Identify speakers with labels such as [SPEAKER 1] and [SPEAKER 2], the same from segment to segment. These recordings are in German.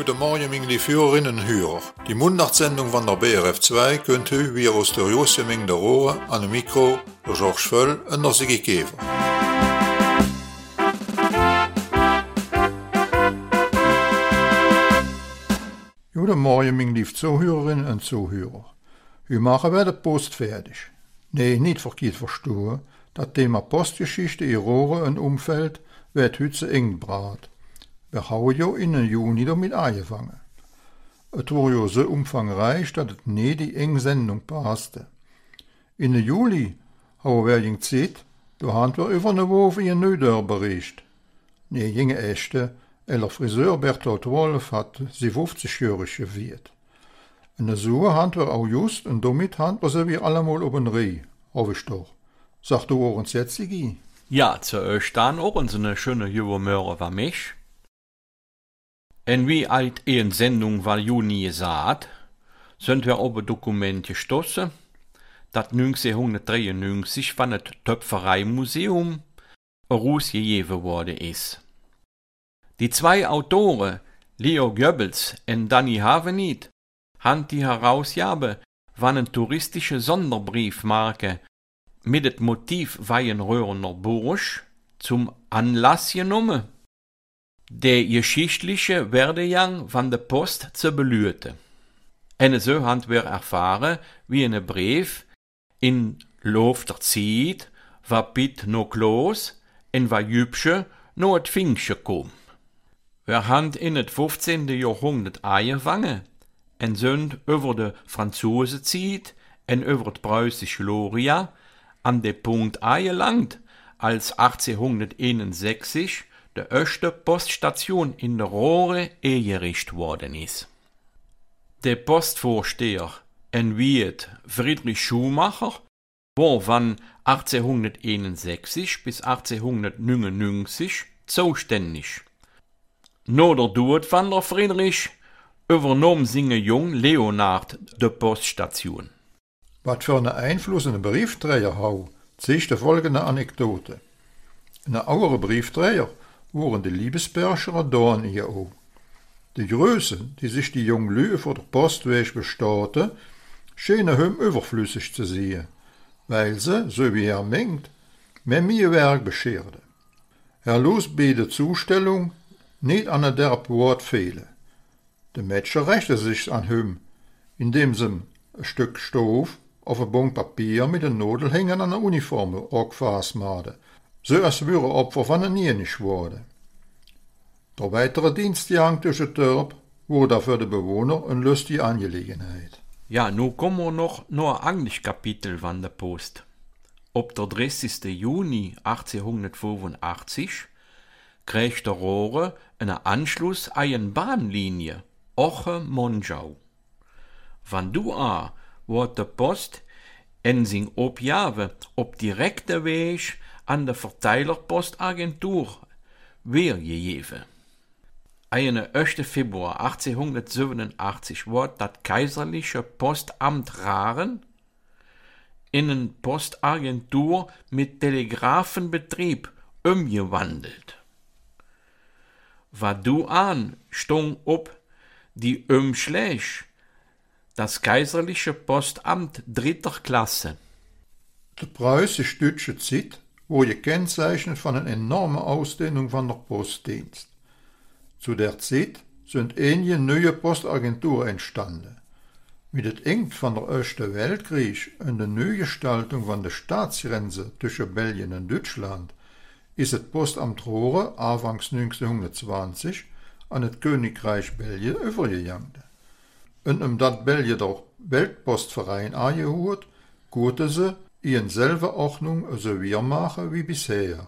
[SPEAKER 1] Guten Morgen, meine lieben Hörerinnen und Hörer. Die Mundartsendung von der BRF 2 könnt ihr wie aus der Josseming der Rohre an dem Mikro der Georges Völl und der Sigi Käfer. Guten Morgen, meine lieben Zuhörerinnen und Zuhörer. Wir machen wieder die Post fertig. Nee, nicht verkehrt verstehen. Das Thema Postgeschichte in Rohre und Umfeld wird heute zu eng gebracht. Wir haben ja in den Juni damit angefangen. Es war ja so umfangreich, dass es nicht die enge Sendung passte. In den Juli haben wir Zeit, da haben wir über eine Woche in Nöder berichtet. Nee, junge Echte, der Friseur Bertolt Wolf hat sie 50-jährig gewählt. Und so haben wir auch just und damit haben wir sie wie allemal auf den Reh, hoffe ich doch. Sagt du uns jetzt, Sigi?
[SPEAKER 2] Ja, zu euch dann auch so eine schöne Juwelmöre war mich. Und wie alt in Sendung war Juni gesagt, sind wir auf ein Dokument gestoßen, das 1993 von das Töpfereimuseum herausgegeben worden ist. Die zwei Autoren, Leo Goebbels und Danny Havenit, haben die Herausgabe von einer touristische Sonderbriefmarke mit dem Motiv Weihenröhrener Bursch zum Anlass genommen, der geschichtliche Werdegang von der Post zu beleuchten. Und so haben wir erfahren, wie ein Brief in Lauf der Zeit, was Pitt noch los und was Jübsche noch das Pfingsten kam. Wir haben in das 15. Jahrhundert angefangen und sind über die Franzosenzeit und über die preußische Gloria an den Punkt angelangt, als 1861 die erste Poststation in der Rohre eingerichtet worden ist. Der Postvorsteher in Wied, Friedrich Schumacher, war von 1861 bis 1899 zuständig. Nach der Tod von der Friedrich übernahm seine Jung Leonhard die Poststation.
[SPEAKER 1] Was für einen Einfluss ein Briefträger hat, zeigt die folgende Anekdote. Ein oude Briefträger waren die Liebesberger Dorn hier auch. Die Größe, die sich die jungen Lüe vor der Postweg bestauten, scheinen ihm überflüssig zu sehen, weil sie, so wie er meint, mehr Werk bescherden. Er los bei der Zustellung nicht an der Wort fehlen. Die Mädchen rächte sich an ihm, indem sie ein Stück Stoff auf ein Bonk Papier mit den Nadelhängern an der Uniform angefasst machen, so als wäre Opfer von einer Nienisch worden. Der weitere Dienstgang durch den Törp wurde für die Bewohner eine lustige Angelegenheit.
[SPEAKER 2] Ja, nun kommen wir noch ein anderes Kapitel von der Post. Ob der 30. Juni 1885 kriegt der Rohre einen Anschluss an eine Bahnlinie, Oche-Monschau. Von du an wird die Post in sin Abgabe auf direkter Weg an der Verteilerpostagentur weitergegeben. Am 1. Februar 1887 wird das kaiserliche Postamt Raren in eine Postagentur mit Telegrafenbetrieb umgewandelt. Was du an stong ob die Umschläge, das kaiserliche Postamt dritter Klasse.
[SPEAKER 1] Die preußisch-deutsche Zeit wurde gekennzeichnet von einer enormen Ausdehnung von der Postdienst. Zu der Zeit sind einige neue Postagenturen entstanden. Mit dem Ende von der Ersten Weltkrieg und der Neugestaltung von der Staatsgrenze zwischen Belgien und Deutschland ist das Postamt Rohre anfangs 1920 an das Königreich Belgien übergegangen. Und das Belgien der Weltpostverein angehört, konnte sie in selber Ordnung so weitermachen wie bisher.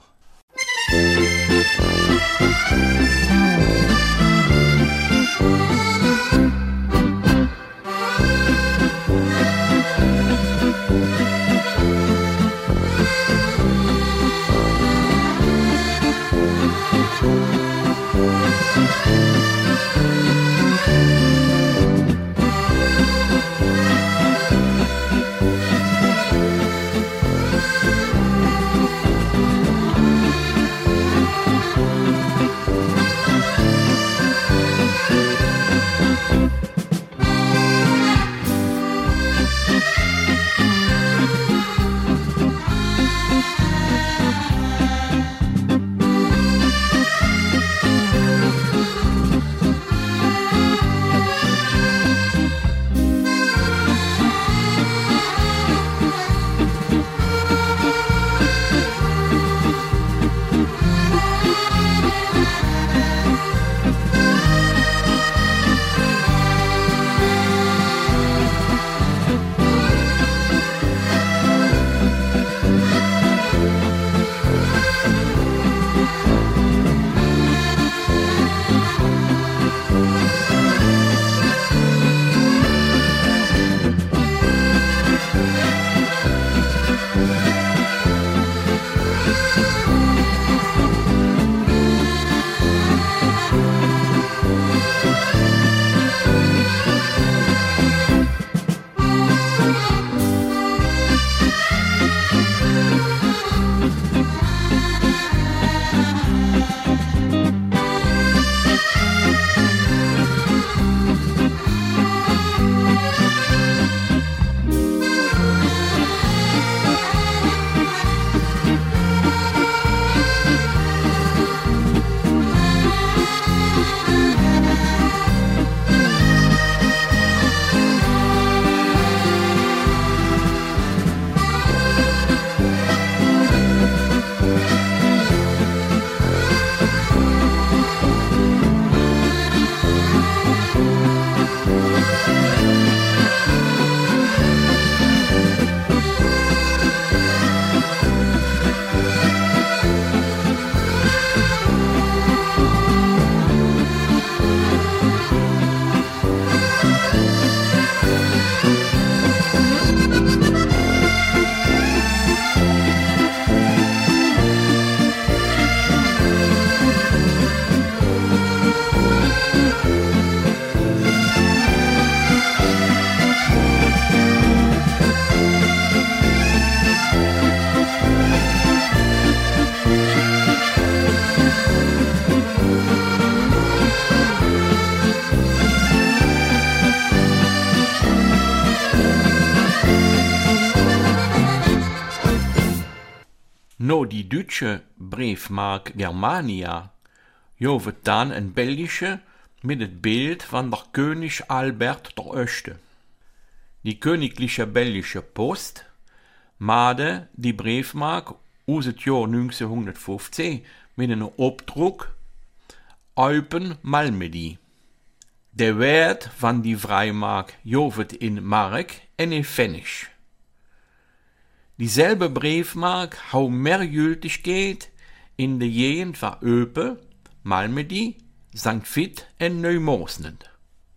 [SPEAKER 2] No die deutsche Briefmark Germania jovet dann een belgische mit het Bild van der König Albert I. Die königliche belgische Post maade die Briefmark aus het jaar 1915 mit een opdruk Eupen Malmedy. De Wert van die Vrijmark jovet in Mark en in Pfennig. Dieselbe Briefmark hou mehr Gültigkeit in de Gegend van Eupen, Malmedy, St. Vith en Neumoorsnet.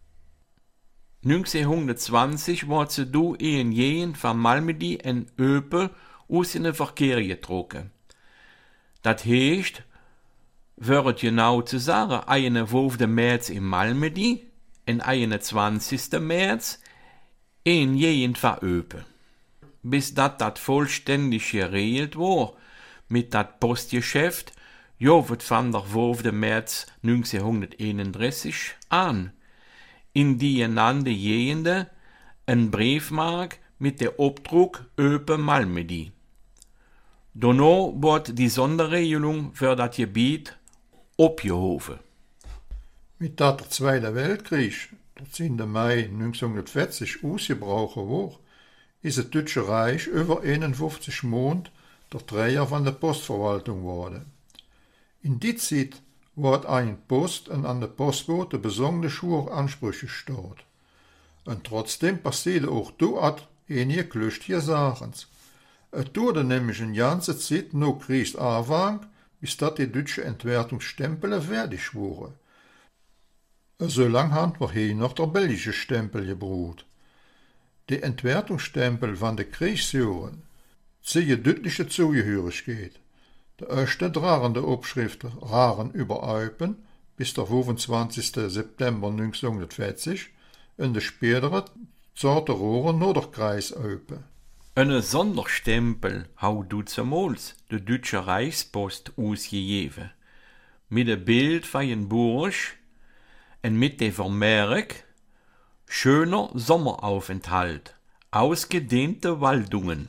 [SPEAKER 2] 1920 wordt ze door in Gegend van Malmedy en Eupen aus in de verkeer getrokken. Dat heest, voor het genau te zeggen, 21 maart in Malmedy en 21 maart in Gegend van Eupen. Bis dat vollständig geregeld war mit dat Postgeschäft, jovet van der 5. März 1931 an, in die genannte Gegenden een Briefmark mit der Obdruck Eupen Malmedy. Danach wordt die Sonderregelung für dat Gebiet opgehoven.
[SPEAKER 1] Mit dat der Zweite Weltkrieg, der 10. Mai 1940 ausgebrochen war, ist het Deutsche Reich über 51 Monate der Träger von der Postverwaltung geworden. In die Zeit wordt ein Post en an der Postbote besondere schwere Ansprüche gestellt. Und trotzdem passierte auch dort einige lustige Sachen. Es dauerte nämlich eine ganze Zeit noch Kriegsanfang, bis dat die deutsche Entwertungsstempel fertig waren. So lang haben wir hier noch der belgische Stempel gebraucht. Die Entwertungsstempel van de Kriegsjahren ziehen deutliche Zugehörigkeit. De erste dragende Abschriften raren über Eupen bis der 25. September 1940 und de spätere zorte rohren nur der Kreis Eupen.
[SPEAKER 2] Een Sonderstempel hou damals de Deutsche Reichspost ausgegeben, mit een Bild van een Burg en mit de Vermerk schöner Sommeraufenthalt, ausgedehnte Waldungen.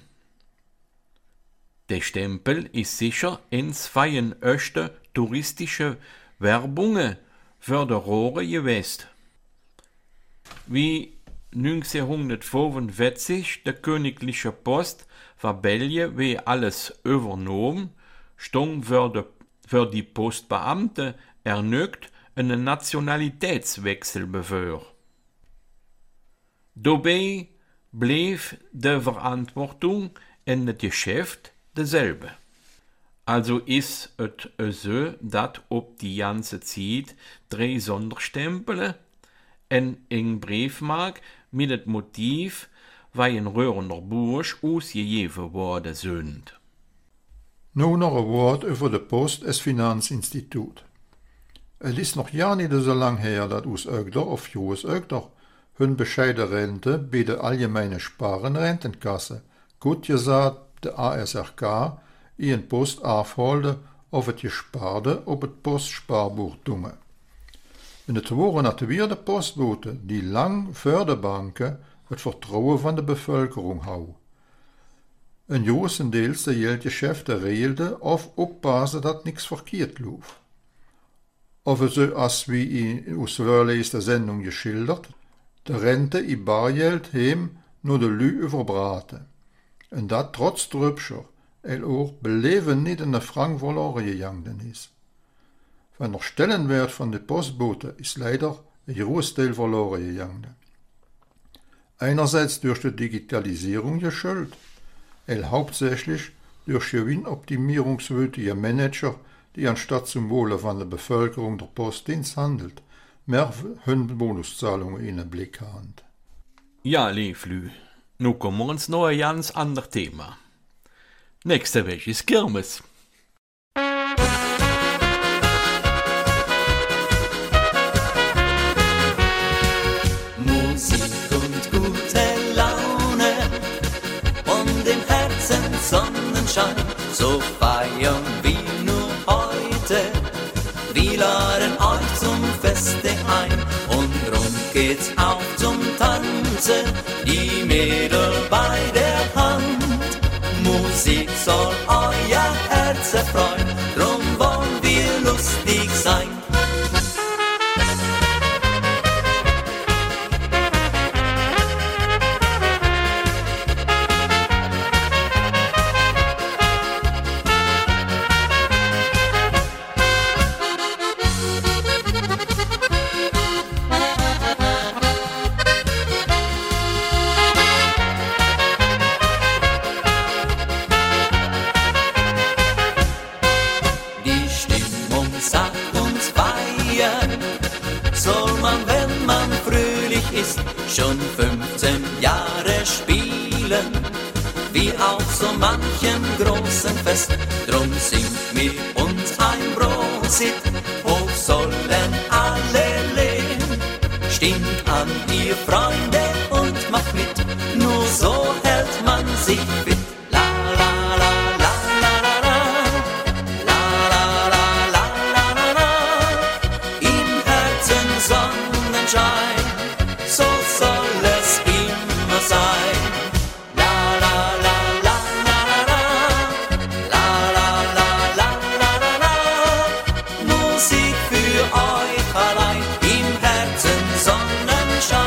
[SPEAKER 2] Der Stempel ist sicher eins von den ersten touristischen Werbungen für die Rohre gewesen. Wie 1945 der königliche Post von Belgien wie alles übernommen, stond für die Postbeamten erneut einen Nationalitätswechsel bevor. Dabei bleef de Verantwortung en het Geschäft dezelfde. Also ist het so, dat op die ganze Zeit 3 Sonderstempelen en een Briefmark mit het Motiv waar een röhrender Bursch ausgegeben worden sind.
[SPEAKER 1] Nun noch ein Wort über de Post als Finanzinstitut. Es ist noch ja nicht so lang her, dat us Ögder of Joes Ögder hun bescheide Rente bei der allgemeine Sparenrentenkasse, gut gesagt de ASRK, ihren Post afholde of het Gesparte op het Postsparbuch dumme. En het waren natuurlijk de postboten die lang voor de banken het vertrouwen van de bevölkerung hou. Een großendeels de Geldgeschäfte regelden of oppassen dat niks verkeerd lief. Of so als wie in ons voorleesde Sendung geschildert, de Rente in Bargeld heem nur de Lü überbraten. En dat trotz Drübscher, ook beleven niet in de frank verloren gegangen is. Van der Stellenwert van de postboten is leider een groot deel verloren gegangen. Einerseits durch die Digitalisierung geschuldet, hauptsächlich durch gewinnoptimierungswütige Manager, die anstatt zum Wohle von der Bevölkerung der Postdienst handelt, mehr hun Bonuszahlungen in den Blick haben.
[SPEAKER 2] Ja, Leeflü, nu kommen wir uns noch ein ganz anderes Thema. Nächste Woche ist Kirmes.
[SPEAKER 3] Musik und gute Laune und im Herzen Sonnenschein, so feiern wir nur heute. Wir laden euch zum Feste ein und drum geht's auch zum Tanzen, die Mädel bei der Hand. Musik soll euer erfreuen, drum wollen wir lustig sein. Soll man, wenn man fröhlich ist, schon 15 Jahre spielen, wie auf so manchem großen Fest. Drum singt mit uns ein Prosit, hoch sollen alle lehn. Stimmt an, ihr Freunde, und macht mit, nur so hält man sich fit. So soll es immer sein. La la la la la la la la la la la la. Musik für euch allein, im Herzen Sonnenschein.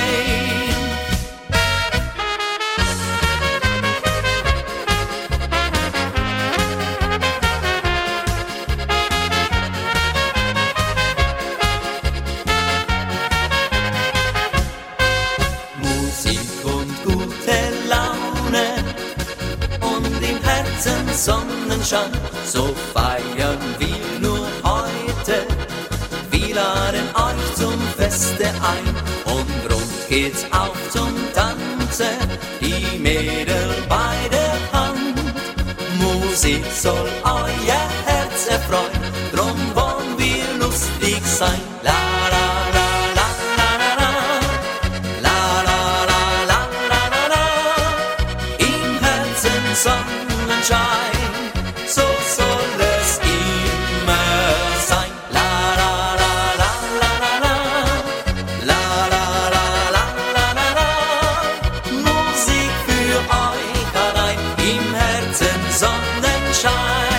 [SPEAKER 3] Sonnenschein, so feiern wir nur heute. Wir laden euch zum Feste ein und rund geht's auch zum Tanzen, die Mädel bei der Hand. Musik soll euer Herz erfreuen, drum wollen wir lustig sein. La la la la la la la la la la la la. Im Herzen Sonnenschein. So soll es immer sein. La la la la la la la la la la la la. Musik für euch allein, im Herzen Sonnenschein.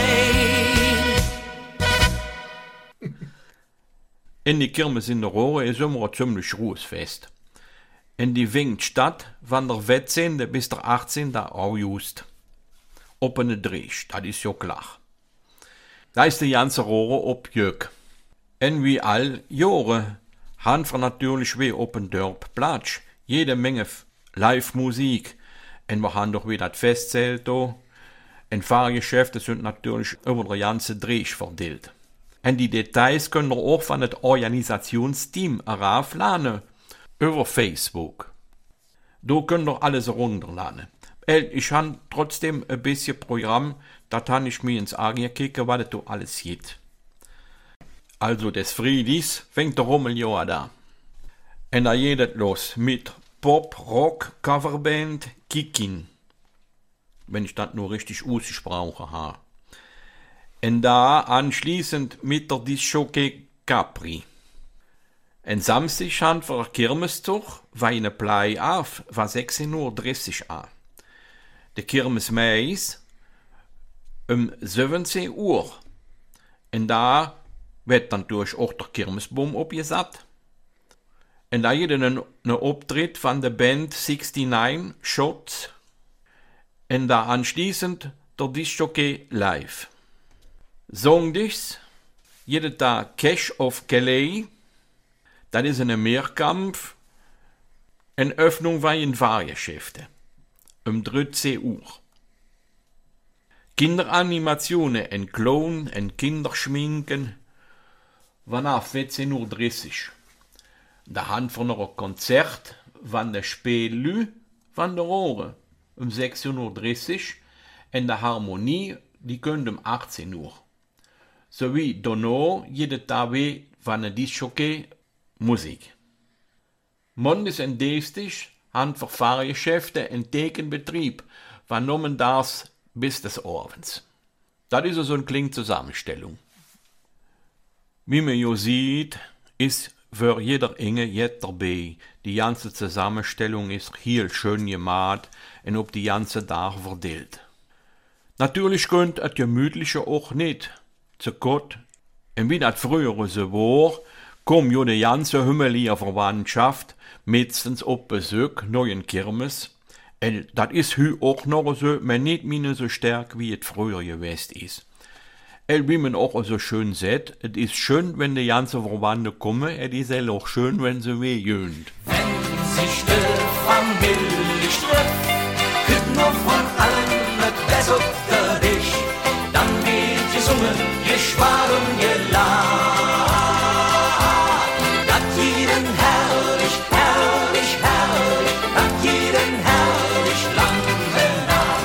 [SPEAKER 2] In die Kirmes in der Rohre ist immer ein ziemlich ruhiges Fest. In die winkt statt von der 14. bis der 18. August. Op een Driesch, dat is jo klar. Da is de ganze Rohre op Jök. En wie all Jahre han wir natürlich weer op een Dorp Platz. Jede Menge Live-Musik. En wir han doch wieder das Festzelt da. En Fahrgeschäfte sind natürlich über der ganze Driesch verdeelt. En die Details können wir auch von het Organisationsteam erafladen über Facebook. Da können wir alles runterladen. Ich habe trotzdem ein bisschen Programm, da kann ich mir ins Auge kicken, was da alles geht. Also des Friedis fängt der Rummeljahr da. Und da geht es los mit Pop-Rock-Coverband Kikin. Wenn ich das nur richtig ausgesprochen habe. Und da anschließend mit der Disc-Jockey Capri. Und Samstag haben wir Kirmeszug, weil eine Play auf, war 16:30 Uhr an. De Kirmes meis 17 Uhr. Und da wird dann durch auch der Kirmesbaum abgesat. Und da gibt es einen Auftritt von der Band 69 Shots. Und da anschließend der Disc-Jockey live. Sonntags jeden Tag Cash of Calais. Das ist ein Mehrkampf. Eine Öffnung von den Fahrgeschäften. 13 Uhr. Kinderanimationen en Clown en Kinderschminken vanaf 14:30 Uhr. Da haben wir noch ein Konzert van der Spelu van der Rohre 16:30 Uhr en de Harmonie die können 18 Uhr. Sowie danach jede Tag van de Disc-Jockey Musik. Mondags en Dienstags haben wir Fahrgeschäfte in Thekenbetrieb, vernommen das bis des Abends. Das ist so eine kleine Zusammenstellung. Wie man ja sieht, ist für jeder Inge jetzt dabei. Die ganze Zusammenstellung ist hier schön gemacht und auf die ganze Tag verdeelt. Natürlich könnt et gemütliche auch nicht zu Gott. Und wie dat früher so war, kom jo de ganze hümmelige Verwandtschaft meistens op Besuch neuen Kirmes. Und dat is hü auch noch so, aber nicht meine so stark wie et früher gewesen ist. Und wie man auch so schön sagt, es ist schön, wenn die ganze Verwandte kommen, es ist auch schön, wenn sie weh jönt.
[SPEAKER 3] Wenn sich die Familie trifft, kriegt nur von allen mit Bess auf der Tisch. Dann wird gesungen, gespart und gelacht. Das jeden herrlich, herrlich, herrlich, das jeden herrlich lange Nacht.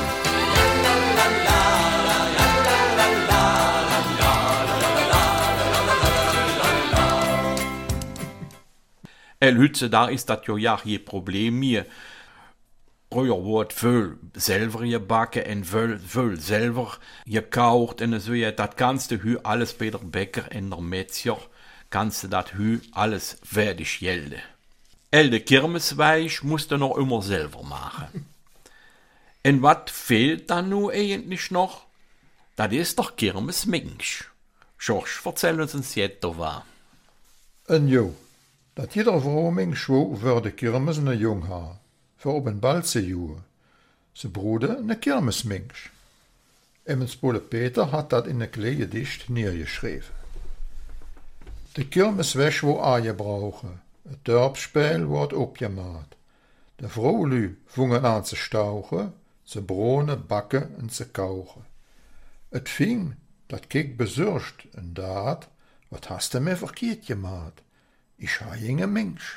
[SPEAKER 2] Hütze, da ist das ja je Problem mir. Früher wurde viel selber gebacken und viel selber gekauft und so ja, das ganze Hü alles bei der Bäcker und der Metzger, ganze das Hü alles fertig gelde. De Kirmesweich musste noch immer selber machen. Und was fehlt dann nun eigentlich noch? Das ist doch Kirmesmensch. Schorsch, erzähl uns jetzt doch was.
[SPEAKER 1] En jo, dat jeder Vroming schwo voor de Kirmes een jong ha, voor op een bal te joen. Ze broede een Kirmesmensch. Emmens Pole Peter had dat in een kleine dicht neergeschreven. De Kirmesweg wo aangebrochen, het dorpsspel wordt opgemaakt. De vrouwlu vungen aan te stauchen, ze bronen, bakken en ze kauchen. Het ving dat kik bezurcht en daad, wat hast du mir verkeerd gemaakt? Ich ha jinge Mensch.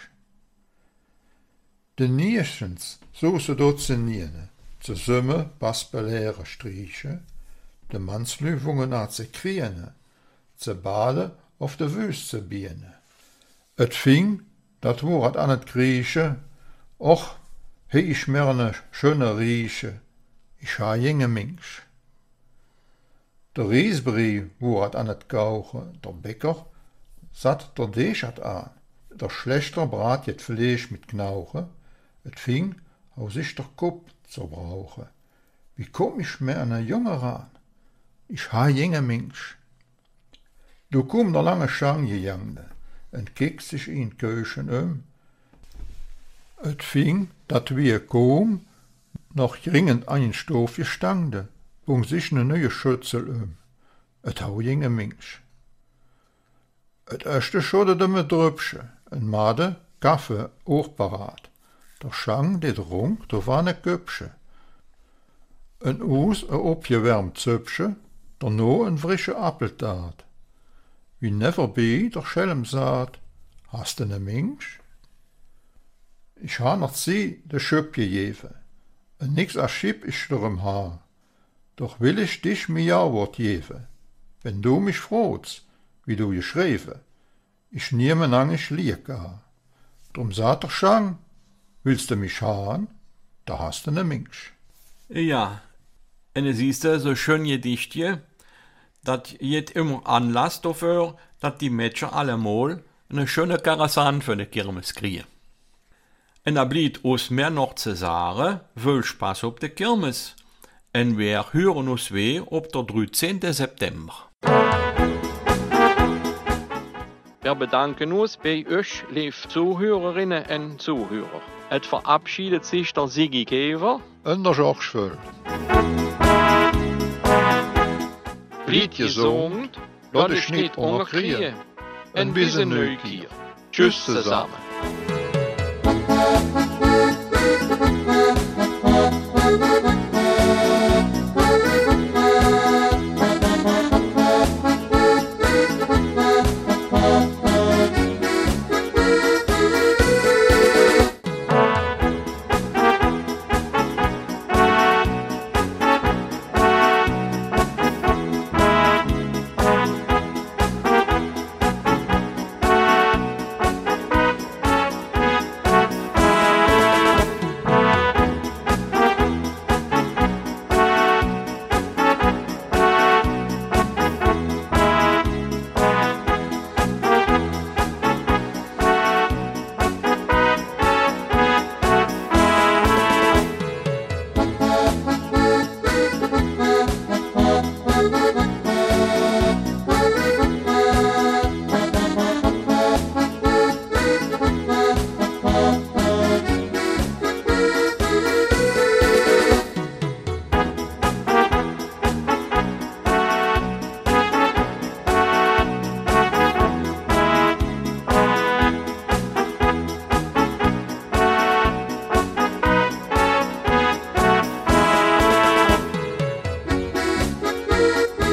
[SPEAKER 1] De Nierschens, so se dort ze niene, ze summe baspelere Strieche, de Manslüvungen a ze kriene, ze bade auf de Wüst ze biene. Et fing, dat woord an het Grieche, och, he ich mir schöne Rieche, ich ha jinge Mensch. Der Riesbrie woord an het Gauche, der Bäcker, zat der Deschat an. Der Schlechter brat jet Fleisch mit Knauche, et fing, aus sich der Kopf zu brauche. Wie komm ich mir an ein Junge ran? Ich ha jinge Mensch. Du komm der lange Schang gejangde, en kick sich in Köchen Et fing, dat wie kom, noch dringend einen Stoff gestangde, bung sich ne neue Schützel Et hau jinge Mensch. Et erste schode de mit Drübsche, en Made, Kaffee, auch parat. Der Schang, die dronk, da war ne Köpsche. En Us, opgewärmt Zöpsche, der no en frische Appeltaat. Wie never be, der Schelm saat, hast du ne Mensch? Ich ha noch sie de Schöp gegeben, en nix a Schip ist drum Haar. Doch will ich dich mir ja wort geben, wenn du mich frohst, wie du geschrieben. Ich nehme lange Schlieka. Drum sagt der Schang, willst du mich haaren? Da hast du ne Mensch.
[SPEAKER 2] Ja, und es ist so schön Gedichtje, dat jet immer Anlass dafür, dat die Mädchen allemal eine schöne Karasan für die Kirmes kriegen. Und da blieb uns mehr noch zu sagen, viel Spaß auf der Kirmes. Und wir hören uns wieder auf der 13. September. Wir bedanken uns bei euch, liebe Zuhörerinnen und Zuhörer. Es verabschiedet sich der Sigi Gever
[SPEAKER 1] Und der George Völl.
[SPEAKER 2] Bleibt gesund, lasst euch nicht unterkriegen. Und bis in Neugier. Tschüss zusammen.
[SPEAKER 3] Musik